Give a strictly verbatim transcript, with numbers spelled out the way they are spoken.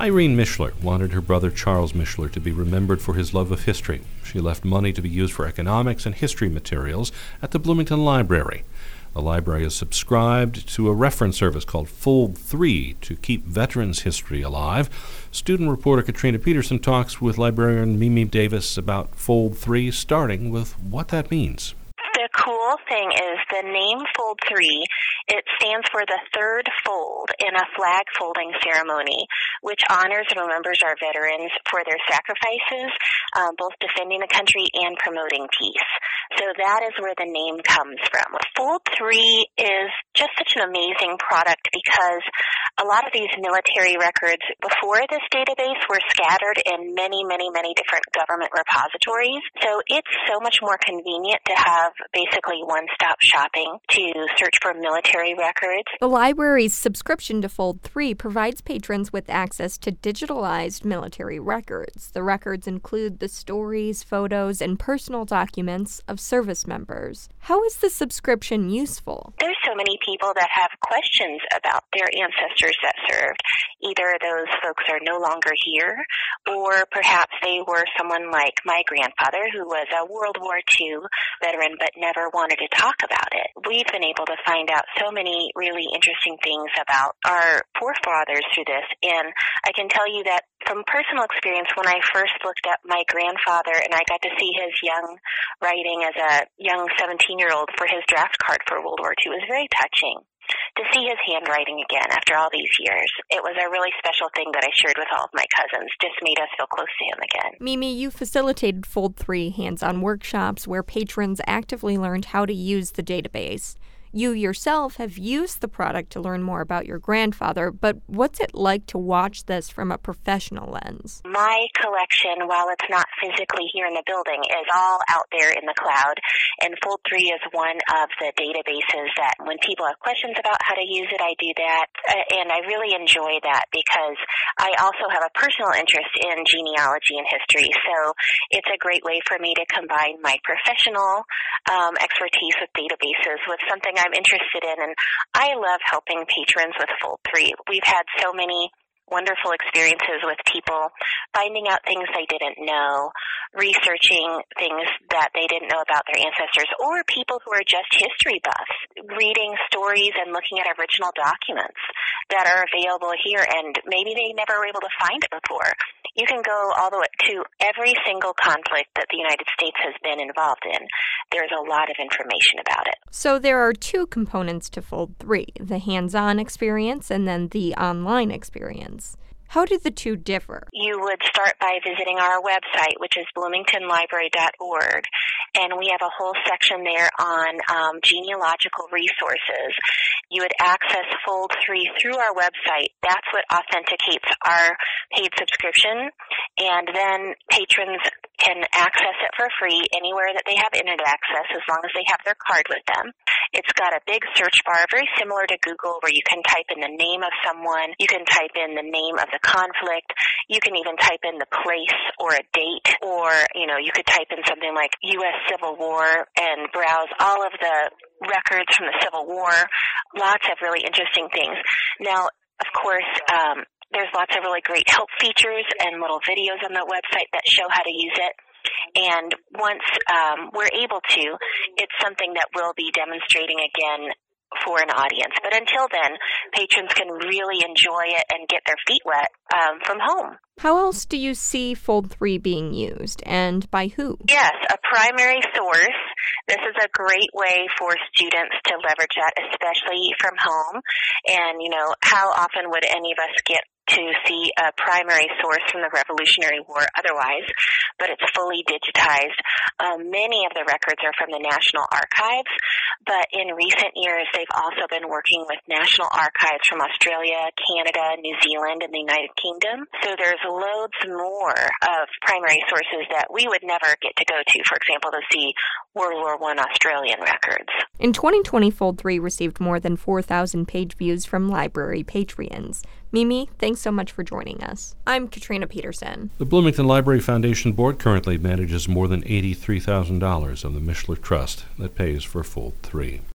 Irene Mishler wanted her brother Charles Mishler to be remembered for his love of history. She left money to be used for economics and history materials at the Bloomington Library. The library is subscribed to a reference service called Fold three to keep veterans' history alive. Student reporter Katrina Peterson talks with librarian Mimi Davis about Fold three, starting with what that means. The cool thing is the name Fold three, it stands for the third fold in a flag folding ceremony, which honors and remembers our veterans for their sacrifices, um, both defending the country and promoting peace. So that is where the name comes from. Fold three is just such an amazing product because a lot of these military records before this database were scattered in many, many, many different government repositories. So it's so much more convenient to have basically one-stop shopping to search for military records. The library's subscription to Fold three provides patrons with access to digitalized military records. The records include the stories, photos, and personal documents of service members. How is the subscription useful? There's so many people that have questions about their ancestors that served. Either those folks are no longer here, or perhaps they were someone like my grandfather, who was a World War Two veteran but never wanted to talk about it. We've been able to find out so many really interesting things about our forefathers through this, and I can tell you that from personal experience, when I first looked up my grandfather and I got to see his young writing as a young seventeen-year-old for his draft card for World War Two, it was very touching. To see his handwriting again after all these years, it was a really special thing that I shared with all of my cousins. Just made us feel close to him again. Mimi, you facilitated Fold three hands-on workshops where patrons actively learned how to use the database. You yourself have used the product to learn more about your grandfather, but what's it like to watch this from a professional lens? My collection, while it's not physically here in the building, is all out there in the cloud, and Fold three is one of the databases that when people have questions about how to use it, I do that, and I really enjoy that because I also have a personal interest in genealogy and history, so it's a great way for me to combine my professional um, expertise with databases with something I'm interested in, and I love helping patrons with Fold three. We've had so many wonderful experiences with people finding out things they didn't know, researching things that they didn't know about their ancestors, or people who are just history buffs, reading stories and looking at original documents that are available here, and maybe they never were able to find it before. You can go all the way to every single conflict that the United States has been involved in. There's a lot of information about it. So there are two components to Fold three, the hands-on experience and then the online experience. How do the two differ? You would start by visiting our website, which is bloomington library dot org, and we have a whole section there on um, genealogical resources. You would access Fold three through our website. That's what authenticates our paid subscription, and then patrons can access it for free anywhere that they have internet access as long as they have their card with them. It's got a big search bar, very similar to Google, where you can type in the name of someone, you can type in the name of the conflict, you can even type in the place or a date, or, you know, you could type in something like U S Civil War and browse all of the records from the Civil War. Lots of really interesting things. Now, of course, um, there's lots of really great help features and little videos on the website that show how to use it. And once um, we're able to, it's something that we'll be demonstrating again for an audience. But until then, patrons can really enjoy it and get their feet wet um, from home. How else do you see Fold three being used, and by who? Yes, a primary source. This is a great way for students to leverage that, especially from home. And, you know, how often would any of us get to see a primary source from the Revolutionary War otherwise, but it's fully digitized. Um, many of the records are from the National Archives, but in recent years they've also been working with National Archives from Australia, Canada, New Zealand, and the United Kingdom. So there's loads more of primary sources that we would never get to go to, for example, to see World War One Australian records. In twenty twenty, Fold three received more than four thousand page views from library Patreons. Mimi, thanks so much for joining us. I'm Katrina Peterson. The Bloomington Library Foundation Board currently manages more than eighty-three thousand dollars of the Mishler Trust that pays for Fold three.